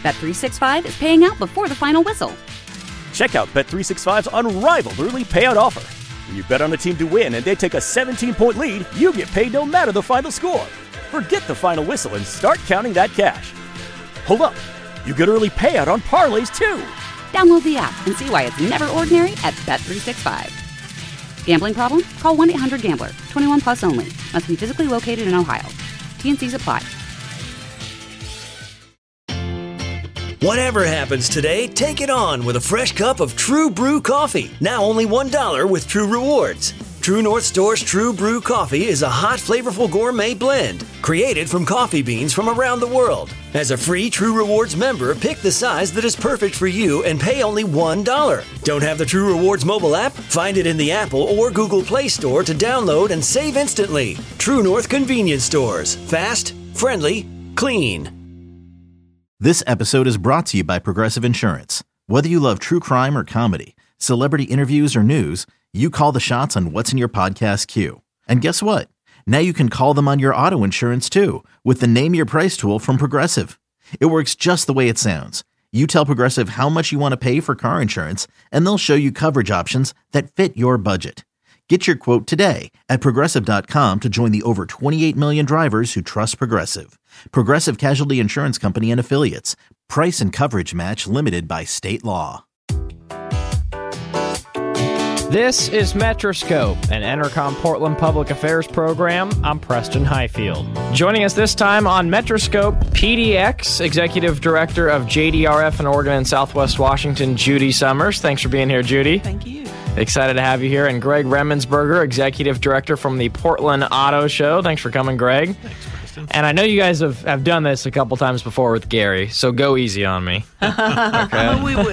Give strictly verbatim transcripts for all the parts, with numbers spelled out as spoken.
Bet three sixty-five is paying out before the final whistle. Check out Bet three sixty-five's unrivaled early payout offer. When you bet on a team to win and they take a seventeen-point lead, you get paid no matter the final score. Forget the final whistle and start counting that cash. Hold up. You get early payout on parlays, too. Download the app and see why it's never ordinary at Bet three sixty-five. Gambling problem? Call one eight hundred gambler. twenty-one plus only. Must be physically located in Ohio. T N Cs apply. Whatever happens today, take it on with a fresh cup of True Brew coffee. Now only one dollar with True Rewards. True North Store's True Brew coffee is a hot, flavorful gourmet blend created from coffee beans from around the world. As a free True Rewards member, pick the size that is perfect for you and pay only one dollar. Don't have the True Rewards mobile app? Find it in the Apple or Google Play Store to download and save instantly. True North Convenience Stores. Fast, friendly, clean. This episode is brought to you by Progressive Insurance. Whether you love true crime or comedy, celebrity interviews or news, you call the shots on what's in your podcast queue. And guess what? Now you can call them on your auto insurance too with the Name Your Price tool from Progressive. It works just the way it sounds. You tell Progressive how much you want to pay for car insurance, and they'll show you coverage options that fit your budget. Get your quote today at Progressive dot com to join the over twenty-eight million drivers who trust Progressive. Progressive Casualty Insurance Company and Affiliates. Price and coverage match limited by state law. This is Metroscope, an Entercom Portland public affairs program. I'm Preston Highfield. Joining us this time on Metroscope, P D X, Executive Director of J D R F in Oregon and Southwest Washington, Judy Summers. Thanks for being here, Judy. Thank you. Excited to have you here. And Greg Remensberger, Executive Director from the Portland Auto Show. Thanks for coming, Greg. Thanks, Preston. And I know you guys have, have done this a couple times before with Gary, so go easy on me. Okay. We will.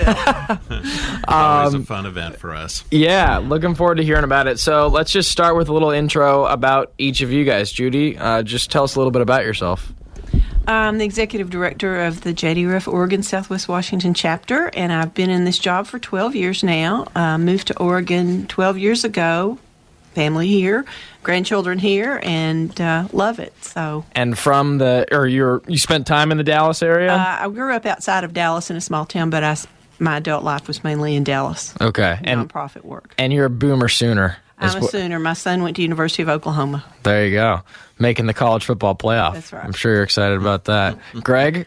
Always Um, a fun event for us. Yeah, looking forward to hearing about it. So let's just start with a little intro about each of you guys. Judy, uh, just tell us a little bit about yourself. I'm the Executive Director of the J D R F Oregon Southwest Washington chapter, and I've been in this job for twelve years now. Uh, moved to Oregon twelve years ago. Family here, grandchildren here, and uh, love it. So. And from the, or you're, you spent time in the Dallas area? Uh, I grew up outside of Dallas in a small town, but I, my adult life was mainly in Dallas. Okay. And nonprofit work. And you're a Boomer Sooner. I'm a Sooner. My son went to University of Oklahoma. There you go. Making the college football playoff. That's right. I'm sure you're excited about that. Greg?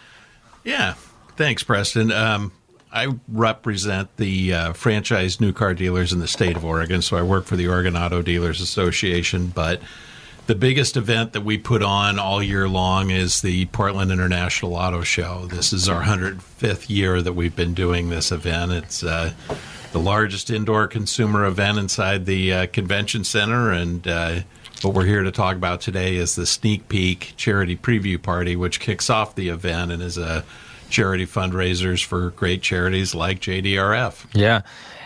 Yeah. Thanks, Preston. Um, I represent the uh, franchise new car dealers in the state of Oregon, so I work for the Oregon Auto Dealers Association. But the biggest event that we put on all year long is the Portland International Auto Show. This is our one hundred fifth year that we've been doing this event. It's uh, the largest indoor consumer event inside the uh, convention center, and uh, what we're here to talk about today is the Sneak Peek Charity Preview Party, which kicks off the event and is a charity fundraisers for great charities like J D R F. Yeah.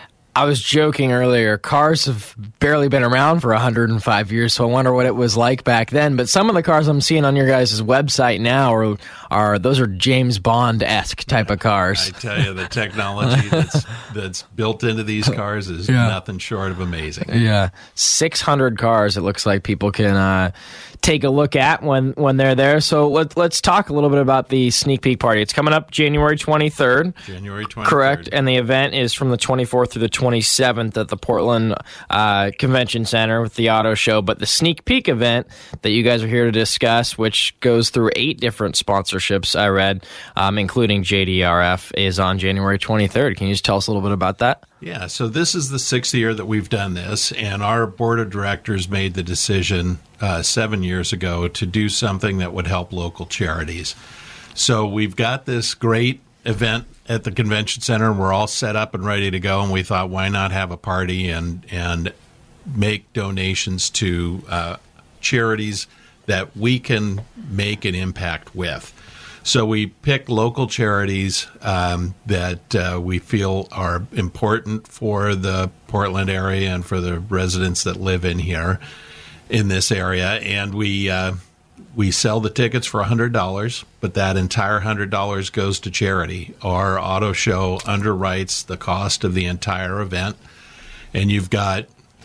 I was joking earlier, cars have barely been around for one hundred five years, so I wonder what it was like back then. But some of the cars I'm seeing on your guys' website now are, are those are James Bond-esque type of cars. I tell you, the technology that's, that's built into these cars is Yeah. nothing short of amazing. Yeah. six hundred cars it looks like people can uh, take a look at when, when they're there. So let, let's talk a little bit about the Sneak Peek Party. It's coming up January twenty-third. January twenty-third. Correct. And the event is from the twenty-fourth through the twenty-seventh at the Portland uh, Convention Center with the auto show. But the Sneak Peek event that you guys are here to discuss, which goes through eight different sponsorships, I read, um, including J D R F, is on January twenty-third. Can you just tell us a little bit about that? Yeah, so this is the sixth year that we've done this, and our board of directors made the decision uh, seven years ago to do something that would help local charities. So we've got this great event at the convention center, and we're all set up and ready to go, and we thought, why not have a party and and make donations to uh, charities that we can make an impact with. So we pick local charities um, that uh, we feel are important for the Portland area and for the residents that live in here in this area, and we uh, we sell the tickets for one hundred dollars, but that entire one hundred dollars goes to charity. Our auto show underwrites the cost of the entire event, and you've got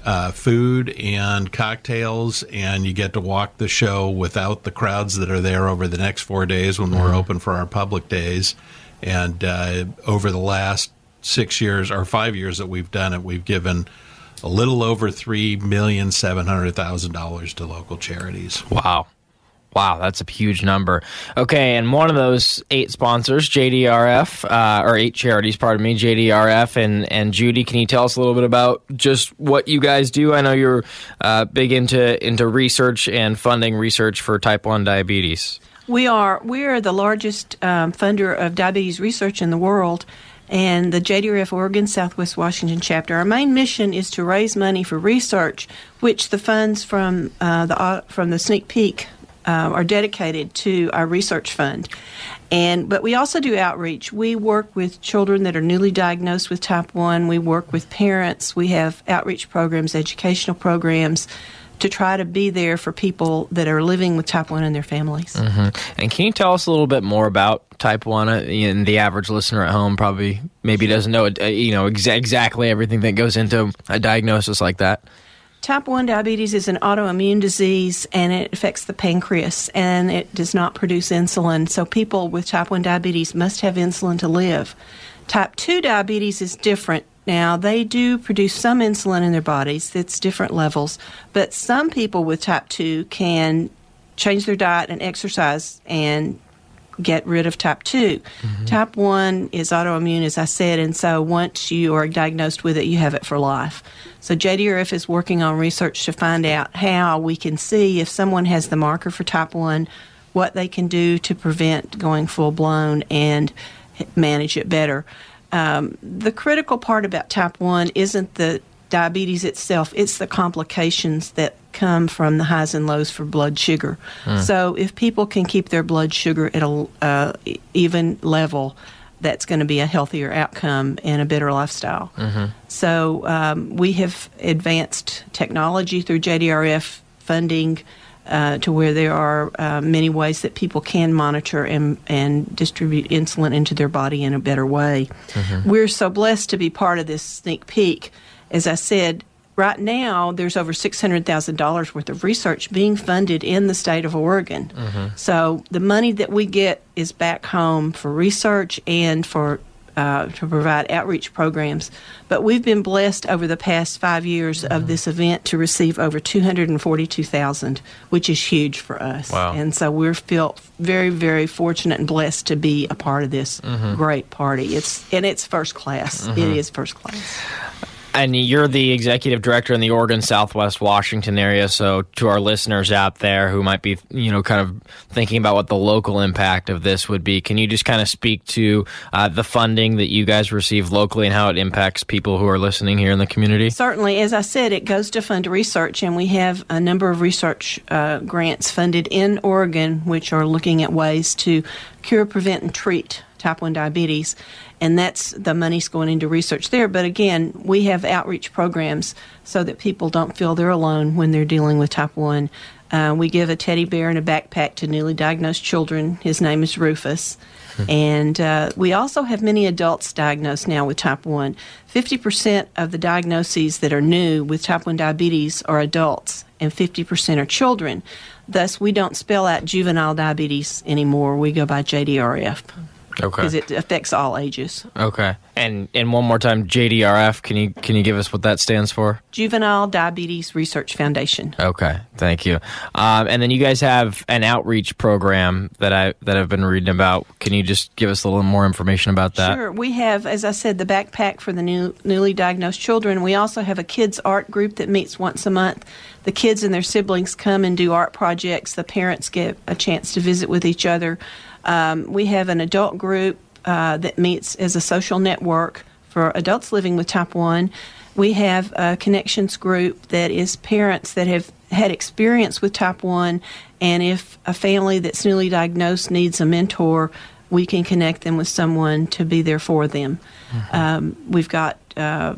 uh, food and cocktails, and you get to walk the show without the crowds that are there over the next four days when mm-hmm. we're open for our public days. And uh, over the last six years or five years that we've done it, we've given a little over three million seven hundred thousand dollars to local charities. Wow. Wow, that's a huge number. Okay, and one of those eight sponsors, J D R F, uh, or eight charities, pardon me, J D R F, and, and Judy, can you tell us a little bit about just what you guys do? I know you're uh, big into into research and funding research for type one diabetes. We are. We are the largest um, funder of diabetes research in the world, and the J D R F Oregon Southwest Washington chapter. Our main mission is to raise money for research, which the funds from uh, the uh, from the Sneak Peek Uh, are dedicated to our research fund. And but we also do outreach. We work with children that are newly diagnosed with type one. We work with parents. We have outreach programs, educational programs to try to be there for people that are living with type one and their families. Mm-hmm. And can you tell us a little bit more about type one? Uh, and the average listener at home probably maybe doesn't know uh, you know exa- exactly everything that goes into a diagnosis like that. Type one diabetes is an autoimmune disease, and it affects the pancreas, and it does not produce insulin. So people with type one diabetes must have insulin to live. Type two diabetes is different. Now, they do produce some insulin in their bodies. It's different levels. But some people with type two can change their diet and exercise and get rid of type two. Mm-hmm. Type one is autoimmune, as I said, and so once you are diagnosed with it, you have it for life. So J D R F is working on research to find out how we can see if someone has the marker for type one, what they can do to prevent going full-blown and manage it better. Um, the critical part about type one isn't the diabetes itself, it's the complications that come from the highs and lows for blood sugar. Mm. So if people can keep their blood sugar at a uh, even level, that's going to be a healthier outcome and a better lifestyle. Mm-hmm. So um, we have advanced technology through J D R F funding uh, to where there are uh, many ways that people can monitor and, and distribute insulin into their body in a better way. Mm-hmm. We're so blessed to be part of this Sneak Peek. As I said, right now, there's over six hundred thousand dollars worth of research being funded in the state of Oregon. Mm-hmm. So the money that we get is back home for research and for uh, to provide outreach programs. But we've been blessed over the past five years mm-hmm. of this event to receive over two hundred forty-two thousand dollars, which is huge for us. Wow. And so we're feel very, very fortunate and blessed to be a part of this mm-hmm. great party. It's and it's first class. Mm-hmm. It is first class. And you're the executive director in the Oregon Southwest Washington area. So to our listeners out there who might be, you know, kind of thinking about what the local impact of this would be, can you just kind of speak to uh, the funding that you guys receive locally and how it impacts people who are listening here in the community? Certainly. As I said, it goes to fund research, and we have a number of research uh, grants funded in Oregon, which are looking at ways to cure, prevent, and treat type one diabetes, and that's the money's going into research there. But again, we have outreach programs so that people don't feel they're alone when they're dealing with type one. Uh, we give a teddy bear and a backpack to newly diagnosed children. His name is Rufus. And uh, we also have many adults diagnosed now with type one. fifty percent of the diagnoses that are new with type one diabetes are adults, and fifty percent are children. Thus, we don't spell out juvenile diabetes anymore. We go by J D R F. Okay. Because it affects all ages. Okay. And and one more time, J D R F, can you can you give us what that stands for? Juvenile Diabetes Research Foundation. Okay, thank you. Um, and then you guys have an outreach program that I that I've been reading about. Can you just give us a little more information about that? Sure. We have, as I said, the backpack for the new newly diagnosed children. We also have a kids art group that meets once a month. The kids and their siblings come and do art projects. The parents get a chance to visit with each other. Um, we have an adult group uh, that meets as a social network for adults living with type one. We have a connections group that is parents that have had experience with type one, and if a family that's newly diagnosed needs a mentor, we can connect them with someone to be there for them. Mm-hmm. Um, we've got uh,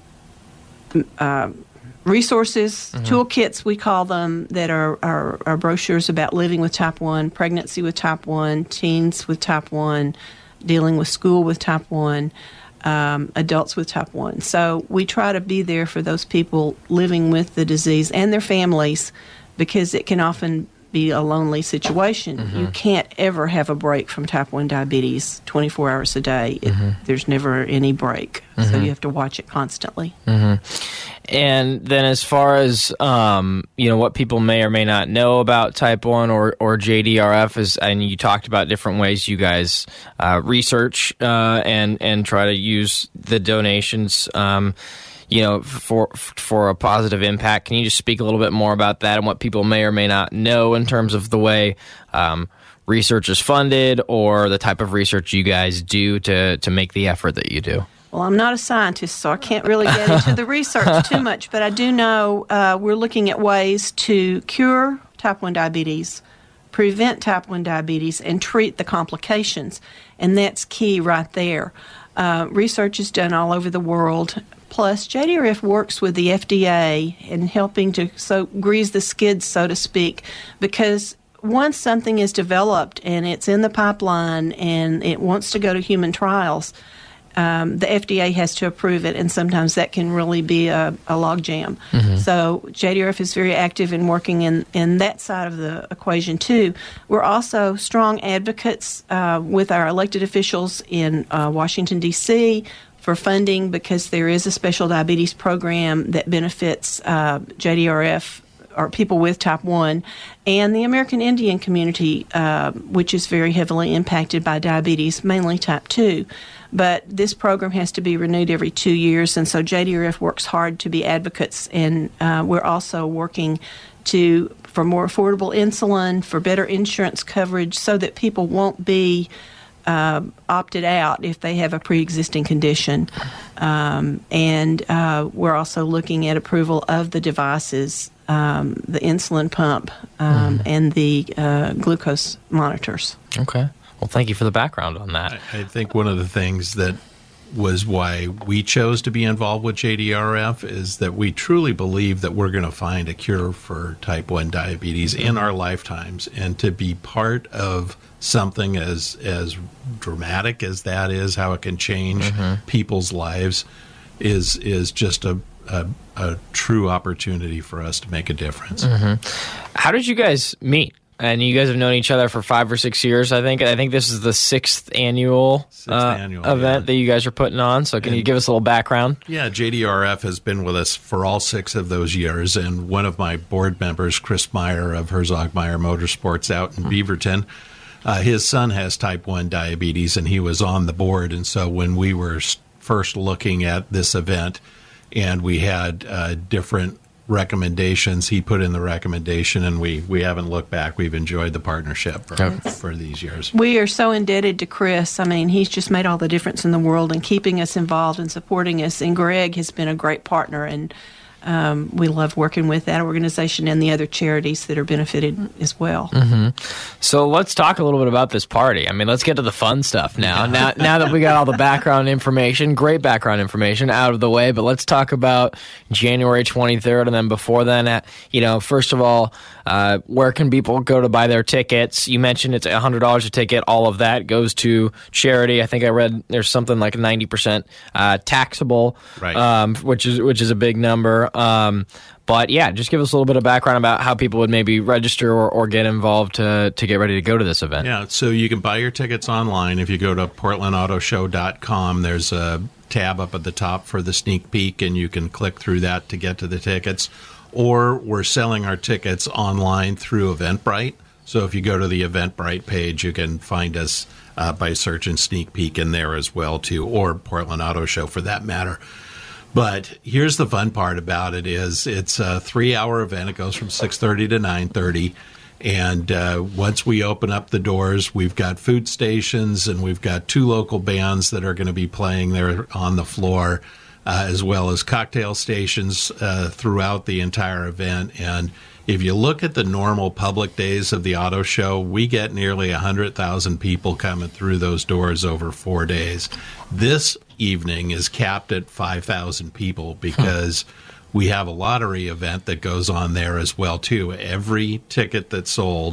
uh, resources, mm-hmm. toolkits, we call them, that are, are, are brochures about living with type one, pregnancy with type one, teens with type one, dealing with school with type one. um, adults with type one. So we try to be there for those people living with the disease and their families, because it can often be a lonely situation. Mm-hmm. You can't ever have a break from type one diabetes twenty-four hours a day. It, mm-hmm. There's never any break. Mm-hmm. So you have to watch it constantly. Mm-hmm. And then as far as, um, you know, what people may or may not know about type one or, or J D R F is, and you talked about different ways you guys uh, research uh, and, and try to use the donations um you know, for for a positive impact. Can you just speak a little bit more about that and what people may or may not know in terms of the way um, research is funded or the type of research you guys do to, to make the effort that you do? Well, I'm not a scientist, so I can't really get into the research too much, but I do know uh, we're looking at ways to cure type one diabetes, prevent type one diabetes, and treat the complications, and that's key right there. Uh, research is done all over the world. Plus, J D R F works with the F D A in helping to so grease the skids, so to speak, because once something is developed and it's in the pipeline and it wants to go to human trials, um, the F D A has to approve it, and sometimes that can really be a, a logjam. Mm-hmm. So J D R F is very active in working in, in that side of the equation, too. We're also strong advocates uh, with our elected officials in uh, Washington, D C, for funding, because there is a special diabetes program that benefits uh, J D R F or people with type one, and the American Indian community, uh, which is very heavily impacted by diabetes, mainly type two. But this program has to be renewed every two years, and so J D R F works hard to be advocates, and uh, we're also working to for more affordable insulin, for better insurance coverage, so that people won't be Uh, opted out if they have a pre-existing condition. Um, and uh, we're also looking at approval of the devices, um, the insulin pump, um, mm. and the uh, glucose monitors. Okay. Well, thank you for the background on that. I, I think one of the things that was why we chose to be involved with J D R F is that we truly believe that we're going to find a cure for type one diabetes in our lifetimes, and to be part of something as as dramatic as that is, how it can change mm-hmm. people's lives, is is just a, a a true opportunity for us to make a difference. Mm-hmm. How did you guys meet? And you guys have known each other for five or six years, I think. I think this is the sixth annual, sixth uh, annual event yeah. that you guys are putting on. So can and, you give us a little background? Yeah, J D R F has been with us for all six of those years. And one of my board members, Chris Meyer of Herzog Meyer Motorsports out in mm-hmm. Beaverton, uh, his son has type one diabetes, and he was on the board. And so when we were first looking at this event and we had uh, different recommendations, he put in the recommendation, and we we haven't looked back. We've enjoyed the partnership for, for these years. We are so indebted to Chris. I mean, he's just made all the difference in the world in keeping us involved and supporting us, and Greg has been a great partner, and um, we love working with that organization and the other charities that are benefited as well. Mm-hmm. So let's talk a little bit about this party. I mean, let's get to the fun stuff now. now, now that we got all the background information, great background information out of the way, but let's talk about January twenty-third, and then before then, at, you know, first of all, uh, where can people go to buy their tickets? You mentioned it's one hundred dollars a ticket. All of that goes to charity. I think I read there's something like ninety percent uh, taxable, right. um, which is which is a big number. Um, but yeah, just give us a little bit of background about how people would maybe register or, or get involved to, to get ready to go to this event. Yeah, so you can buy your tickets online. If you go to portland auto show dot com, there's a tab up at the top for the sneak peek, and you can click through that to get to the tickets. Or we're selling our tickets online through Eventbrite. So if you go to the Eventbrite page, you can find us uh, by searching Sneak Peek in there as well, too, or Portland Auto Show for that matter. But here's the fun part about it is it's a three-hour event. It goes from six thirty to nine thirty. And uh, once we open up the doors, we've got food stations, and we've got two local bands that are going to be playing there on the floor, uh, as well as cocktail stations uh, throughout the entire event. And if you look at the normal public days of the auto show, we get nearly one hundred thousand people coming through those doors over four days. This evening is capped at five thousand people because we have a lottery event that goes on there as well, too. Every ticket that's sold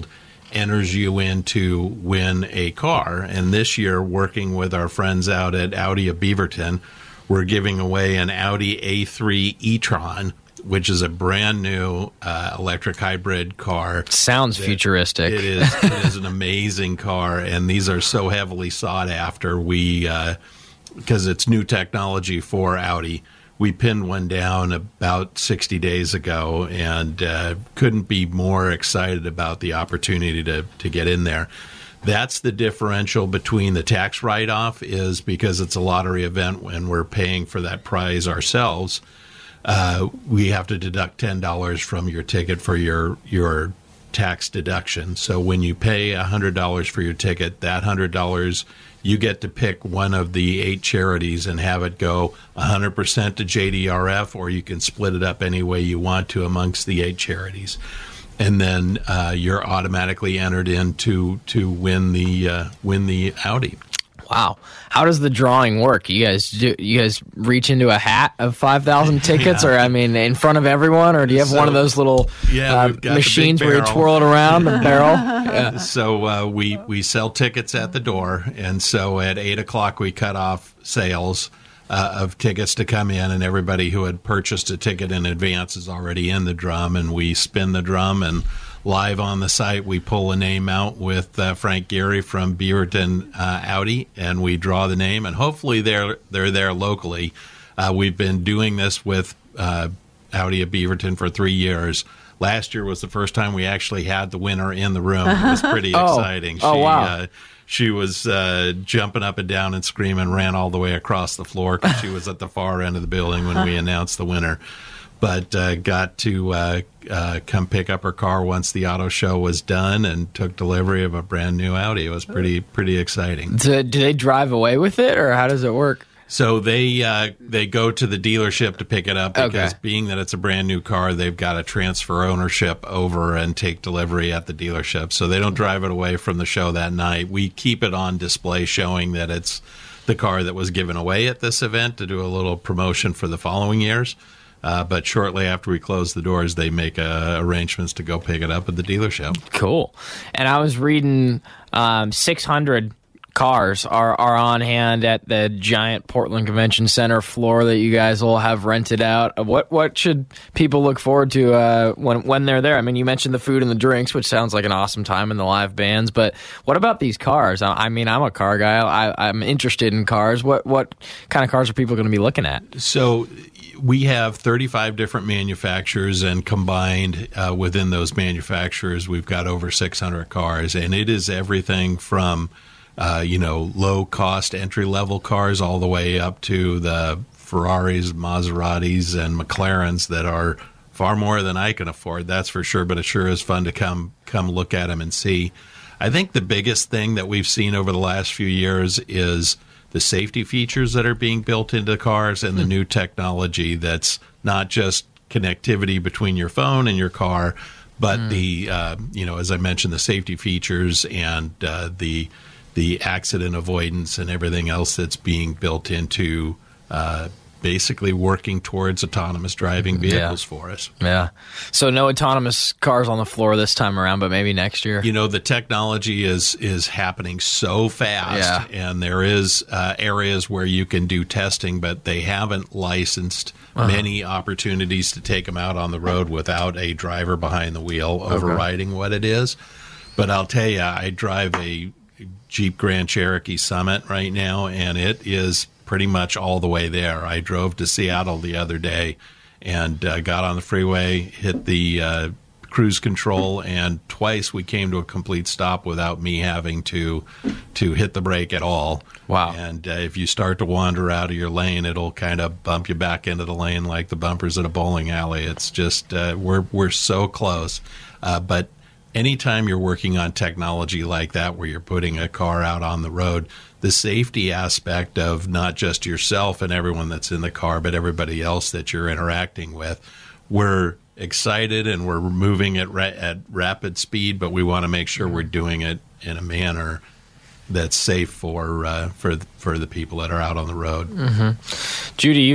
enters you in to win a car. And this year, working with our friends out at Audi of Beaverton, we're giving away an Audi A three e-tron, which is a brand new uh, electric hybrid car. Sounds futuristic. It is. It is an amazing car, and these are so heavily sought after. We, uh, because it's new technology for Audi. We pinned one down about sixty days ago and uh, couldn't be more excited about the opportunity to, to get in there. That's the differential between the tax write-off is because it's a lottery event when we're paying for that prize ourselves. Uh, we have to deduct ten dollars from your ticket for your your tax deduction. So when you pay one hundred dollars for your ticket, that one hundred dollars you get to pick one of the eight charities and have it go one hundred percent to J D R F, or you can split it up any way you want to amongst the eight charities. And then uh, you're automatically entered in to, to win the uh, win the Audi. Wow. How does the drawing work? You guys do you guys reach into a hat of five thousand tickets yeah. or I mean in front of everyone, or do you have so, one of those little yeah, uh, machines where you twirl it around the barrel? Yeah. So uh, we we sell tickets at the door, and so at eight o'clock we cut off sales uh, of tickets to come in, and everybody who had purchased a ticket in advance is already in the drum, and we spin the drum, and live on the site, we pull a name out with uh, Frank Gehry from Beaverton uh, Audi, and we draw the name, and hopefully they're they're there locally. Uh, we've been doing this with uh, Audi of Beaverton for three years. Last year was the first time we actually had the winner in the room. It was pretty oh. exciting. She, oh, wow. Uh, she was uh, jumping up and down and screaming, ran all the way across the floor because she was at the far end of the building when we announced the winner. But uh, got to uh, uh, come pick up her car once the auto show was done and took delivery of a brand new Audi. It was pretty pretty exciting. Do, do they drive away with it, or how does it work? So they uh, they go to the dealership to pick it up because okay. being that it's a brand new car, they've got to transfer ownership over and take delivery at the dealership. So they don't drive it away from the show that night. We keep it on display showing that it's the car that was given away at this event to do a little promotion for the following years. Uh, but shortly after we close the doors, they make uh, arrangements to go pick it up at the dealership. Cool. And I was reading um, six hundred cars are, are on hand at the giant Portland Convention Center floor that you guys will have rented out. What what should people look forward to uh, when when they're there? I mean, you mentioned the food and the drinks, which sounds like an awesome time, and the live bands. But what about these cars? I, I mean, I'm a car guy. I, I'm interested in cars. What what kind of cars are people going to be looking at? So we have thirty-five different manufacturers, and combined uh, within those manufacturers, we've got over six hundred cars, and it is everything from uh, you know low-cost entry-level cars all the way up to the Ferraris, Maseratis, and McLarens that are far more than I can afford. That's for sure. But it sure is fun to come come look at them and see. I think the biggest thing that we've seen over the last few years is the safety features that are being built into cars and the new technology that's not just connectivity between your phone and your car, but mm. the, uh, you know, as I mentioned, the safety features and uh, the the accident avoidance and everything else that's being built into uh, basically working towards autonomous driving vehicles yeah. for us. Yeah. So no autonomous cars on the floor this time around, but maybe next year. You know, the technology is is happening so fast, yeah. and there is uh, areas where you can do testing, but they haven't licensed uh-huh. many opportunities to take them out on the road without a driver behind the wheel overriding okay. what it is. But I'll tell you, I drive a Jeep Grand Cherokee Summit right now, and it is pretty much all the way there. I drove to Seattle the other day and uh, got on the freeway, hit the uh, cruise control, and twice we came to a complete stop without me having to to hit the brake at all. Wow. And uh, if you start to wander out of your lane, it'll kind of bump you back into the lane like the bumpers at a bowling alley. It's just, uh, we're, we're so close. Uh, but anytime you're working on technology like that, where you're putting a car out on the road, the safety aspect of not just yourself and everyone that's in the car, but everybody else that you're interacting with, we're excited and we're moving at, ra- at rapid speed, but we want to make sure we're doing it in a manner that's safe for uh, for for the people that are out on the road. Mm-hmm. Judy, you've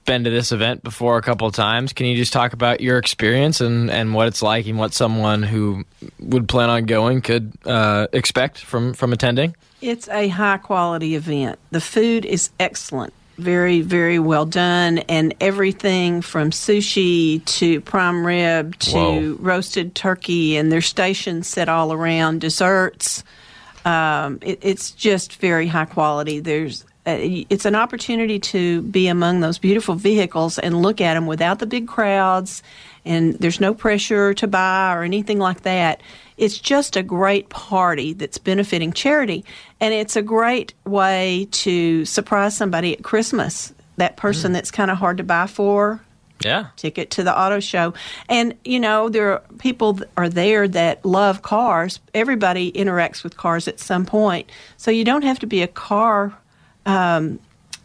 been to this event before a couple of times. Can you just talk about your experience and, and what it's like and what someone who would plan on going could uh, expect from, from attending? It's a high-quality event. The food is excellent. Very, very well done, and everything from sushi to prime rib to Whoa. roasted turkey, and there's stations set all around, desserts. Um, it, it's just very high quality. There's uh, it's an opportunity to be among those beautiful vehicles and look at them without the big crowds, and there's no pressure to buy or anything like that. It's just a great party that's benefiting charity, and it's a great way to surprise somebody at Christmas, that person mm. that's kind of hard to buy for. Yeah. Ticket to the auto show. And, you know, there are people that are there that love cars. Everybody interacts with cars at some point. So you don't have to be a car um,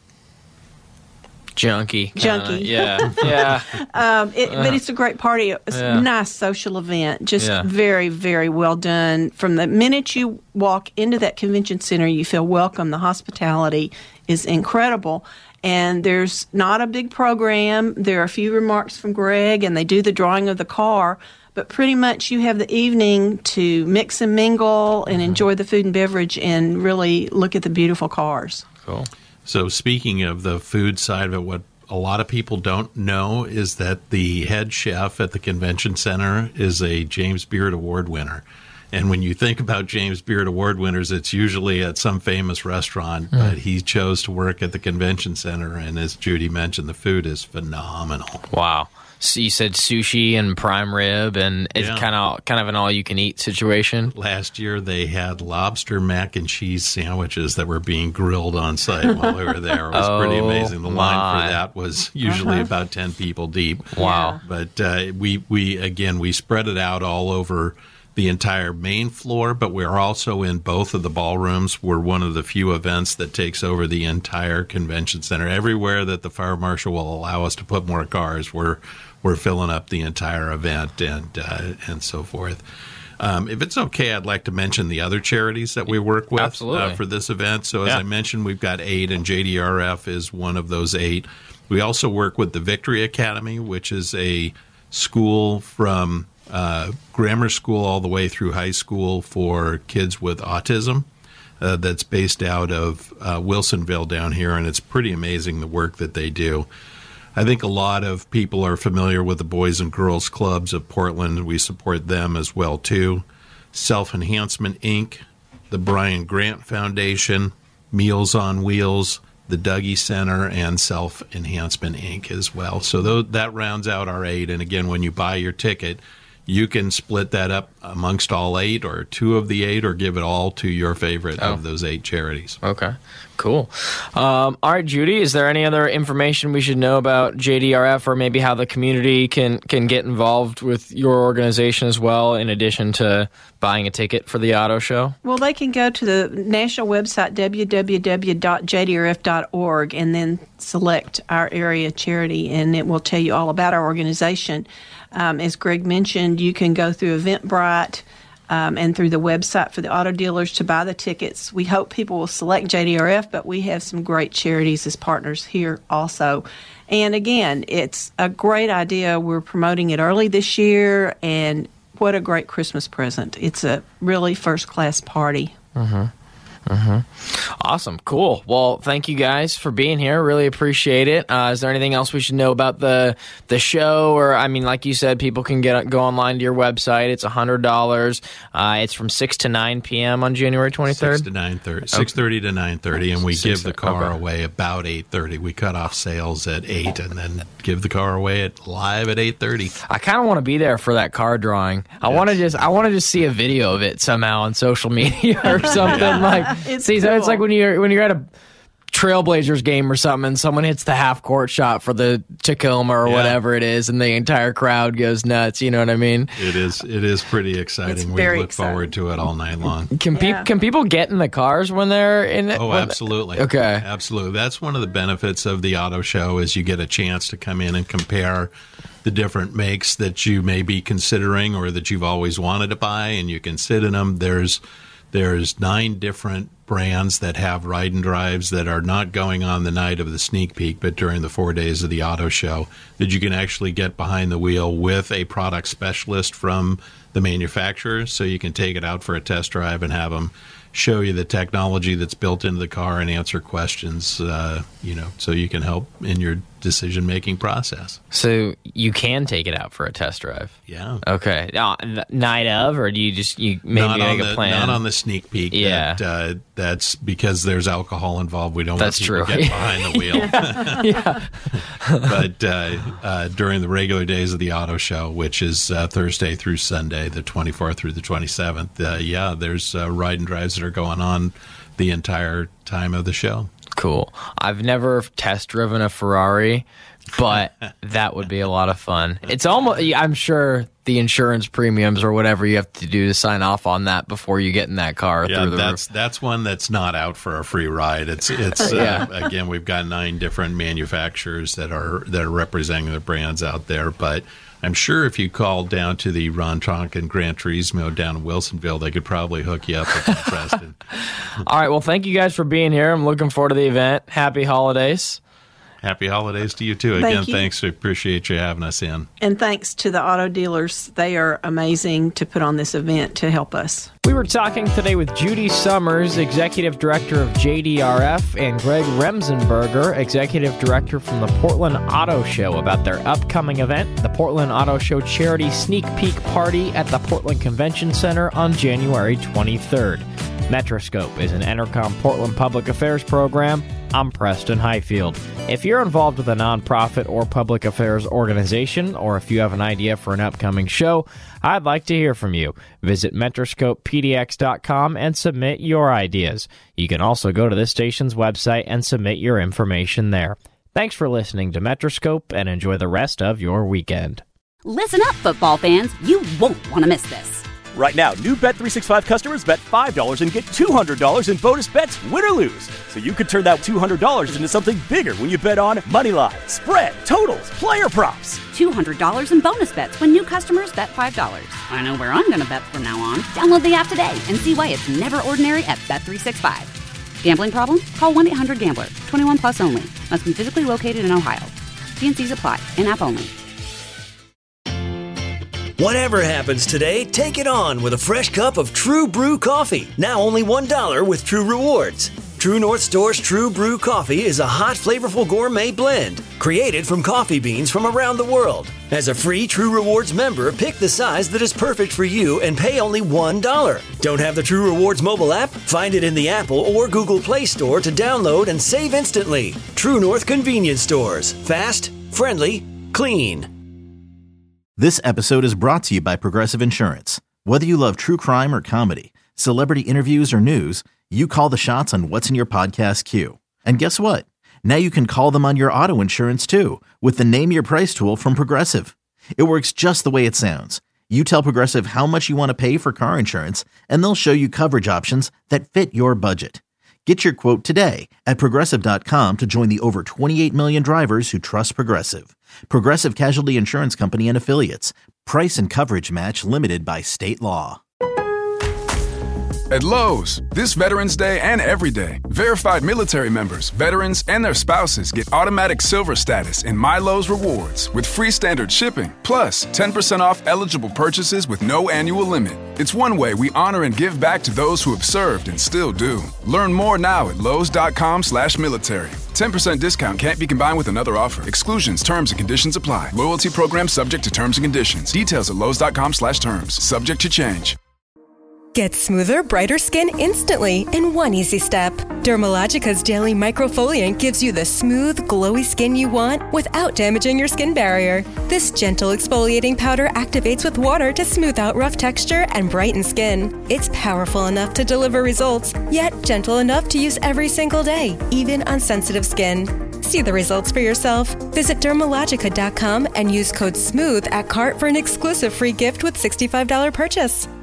junkie. Junkie. Yeah. Yeah. um, it, uh, but it's a great party. It's yeah. a nice social event. Just yeah. very, very well done. From the minute you walk into that convention center, you feel welcome. The hospitality is incredible. And there's not a big program. There are a few remarks from Greg, and they do the drawing of the car. But pretty much you have the evening to mix and mingle and mm-hmm. enjoy the food and beverage and really look at the beautiful cars. Cool. So speaking of the food side of it, what a lot of people don't know is that the head chef at the convention center is a James Beard Award winner. And when you think about James Beard Award winners, it's usually at some famous restaurant, mm. but he chose to work at the convention center, and as Judy mentioned, the food is phenomenal. Wow. So you said sushi and prime rib, and it's yeah. kind of kind of an all-you-can-eat situation? Last year, they had lobster mac and cheese sandwiches that were being grilled on site while we were there. It was oh, pretty amazing. The line my. for that was usually uh-huh. about ten people deep. Wow. But uh, we, we, again, we spread it out all over the entire main floor, but we're also in both of the ballrooms. We're one of the few events that takes over the entire convention center. Everywhere that the fire marshal will allow us to put more cars, we're we're filling up the entire event and uh, and so forth. Um, if it's okay, I'd like to mention the other charities that we work with uh, for this event. So as yeah. I mentioned, we've got eight, and J D R F is one of those eight. We also work with the Victory Academy, which is a school from Uh, grammar school all the way through high school for kids with autism uh, that's based out of uh, Wilsonville down here, and it's pretty amazing the work that they do. I think a lot of people are familiar with the Boys and Girls Clubs of Portland. We support them as well, too. Self-Enhancement, Incorporated, the Brian Grant Foundation, Meals on Wheels, the Dougie Center, and Self-Enhancement, Incorporated as well. So th- that rounds out our eight, and again, when you buy your ticket, you can split that up amongst all eight or two of the eight or give it all to your favorite oh. of those eight charities. Okay, cool. Um, all right, Judy, is there any other information we should know about J D R F or maybe how the community can, can get involved with your organization as well in addition to buying a ticket for the auto show? Well, they can go to the national website, w w w dot j d r f dot org, and then select our area charity, and it will tell you all about our organization. Um, as Greg mentioned, you can go through Eventbrite um, and through the website for the auto dealers to buy the tickets. We hope people will select J D R F, but we have some great charities as partners here also. And again, it's a great idea. We're promoting it early this year, and what a great Christmas present. It's a really first-class party. Mm-hmm. Mm-hmm. Awesome. Cool. Well, thank you guys for being here. Really appreciate it. Uh, is there anything else we should know about the the show? Or, I mean, like you said, people can get go online to your website. It's one hundred dollars. Uh, it's from six to nine p.m. on January twenty-third? six to nine thirty. six thirty to nine thirty, and we Six, give the car okay. away about eight thirty. We cut off sales at eight and then give the car away at live at eight thirty. I kind of want to be there for that car drawing. I yes. want to just I want to just see a video of it somehow on social media or something. yeah. like It's See, cool. so it's like when you're when you're at a Trailblazers game or something, and someone hits the half court shot for the Tacoma or yeah. whatever it is, and the entire crowd goes nuts. You know what I mean? It is. It is pretty exciting. It's we very look exciting. forward to it all night long. Can yeah. people can people get in the cars when they're in it? Oh, absolutely. Okay, absolutely. That's one of the benefits of the auto show is you get a chance to come in and compare the different makes that you may be considering or that you've always wanted to buy, and you can sit in them. There's There's nine different brands that have ride and drives that are not going on the night of the sneak peek, but during the four days of the auto show, that you can actually get behind the wheel with a product specialist from the manufacturer, so you can take it out for a test drive and have them show you the technology that's built into the car and answer questions, uh, you know, so you can help in your decision-making process. So you can take it out for a test drive? Yeah. Okay. Uh, night of, or do you just you maybe not make the, a plan? Not on the sneak peek. Yeah. That, uh, that's because there's alcohol involved. We don't that's want people true. to get behind the wheel. yeah. But uh, uh, during the regular days of the auto show, which is uh, Thursday through Sunday, the twenty-fourth through the twenty-seventh, uh, yeah, there's uh, ride and drives that are going on the entire time of the show. Cool. I've never test driven a Ferrari, but that would be a lot of fun. It's almost, I'm sure the insurance premiums or whatever you have to do to sign off on that before you get in that car. Yeah, through the that's that's one that's not out for a free ride. It's it's yeah. uh, again, we've got nine different manufacturers that are that are representing their brands out there, but I'm sure if you called down to the Ron Tonkin Gran Turismo down in Wilsonville, they could probably hook you up if interested. All right. Well, thank you guys for being here. I'm looking forward to the event. Happy holidays. Happy holidays to you, too. Thank Again, you. thanks. We appreciate you having us in. And thanks to the auto dealers. They are amazing to put on this event to help us. We were talking today with Judy Summers, Executive Director of J D R F, and Greg Remsenberger, Executive Director from the Portland Auto Show, about their upcoming event, the Portland Auto Show Charity Sneak Peek Party at the Portland Convention Center on January twenty-third. Metroscope is an Entercom Portland public affairs program. I'm Preston Highfield. If you're involved with a nonprofit or public affairs organization, or if you have an idea for an upcoming show, I'd like to hear from you. Visit metroscope p d x dot com and submit your ideas. You can also go to this station's website and submit your information there. Thanks for listening to Metroscope, and enjoy the rest of your weekend. Listen up, football fans. You won't want to miss this. Right now, new Bet three sixty-five customers bet five dollars and get two hundred dollars in bonus bets, win or lose. So you could turn that two hundred dollars into something bigger when you bet on money line, spread, totals, player props. two hundred dollars in bonus bets when new customers bet five dollars. I know where I'm going to bet from now on. Download the app today and see why it's never ordinary at Bet three sixty-five. Gambling problem? Call one eight hundred gambler. twenty-one plus only. Must be physically located in Ohio. T and Cs apply. In-app only. Whatever happens today, take it on with a fresh cup of True Brew coffee. Now only one dollar with True Rewards. True North Store's True Brew coffee is a hot, flavorful gourmet blend created from coffee beans from around the world. As a free True Rewards member, pick the size that is perfect for you and pay only one dollar. Don't have the True Rewards mobile app? Find it in the Apple or Google Play Store to download and save instantly. True North Convenience Stores. Fast, friendly, clean. This episode is brought to you by Progressive Insurance. Whether you love true crime or comedy, celebrity interviews or news, you call the shots on what's in your podcast queue. And guess what? Now you can call them on your auto insurance too with the Name Your Price tool from Progressive. It works just the way it sounds. You tell Progressive how much you want to pay for car insurance, and they'll show you coverage options that fit your budget. Get your quote today at Progressive dot com to join the over twenty-eight million drivers who trust Progressive. Progressive Casualty Insurance Company and Affiliates. Price and coverage match limited by state law. At Lowe's, this Veterans Day and every day, verified military members, veterans, and their spouses get automatic silver status in My Lowe's Rewards with free standard shipping, plus ten percent off eligible purchases with no annual limit. It's one way we honor and give back to those who have served and still do. Learn more now at lowes dot com slash military. ten percent discount can't be combined with another offer. Exclusions, terms, and conditions apply. Loyalty program subject to terms and conditions. Details at lowes dot com slash terms. Subject to change. Get smoother, brighter skin instantly in one easy step. Dermalogica's Daily Microfoliant gives you the smooth, glowy skin you want without damaging your skin barrier. This gentle exfoliating powder activates with water to smooth out rough texture and brighten skin. It's powerful enough to deliver results, yet gentle enough to use every single day, even on sensitive skin. See the results for yourself. Visit dermalogica dot com and use code SMOOTH at cart for an exclusive free gift with sixty-five dollars purchase.